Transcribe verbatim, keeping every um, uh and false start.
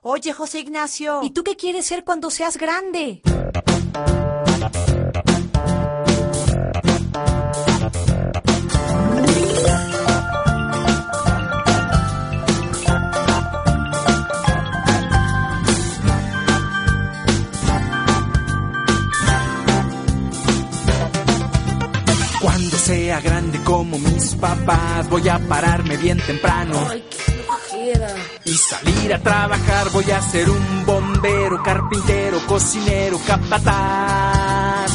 Oye, José Ignacio. ¿Y tú qué quieres ser cuando seas grande? Cuando sea grande como mis papás, voy a pararme bien temprano. Ay, qué flojera. Y salir a trabajar, voy a ser un bombero, carpintero, cocinero, capataz.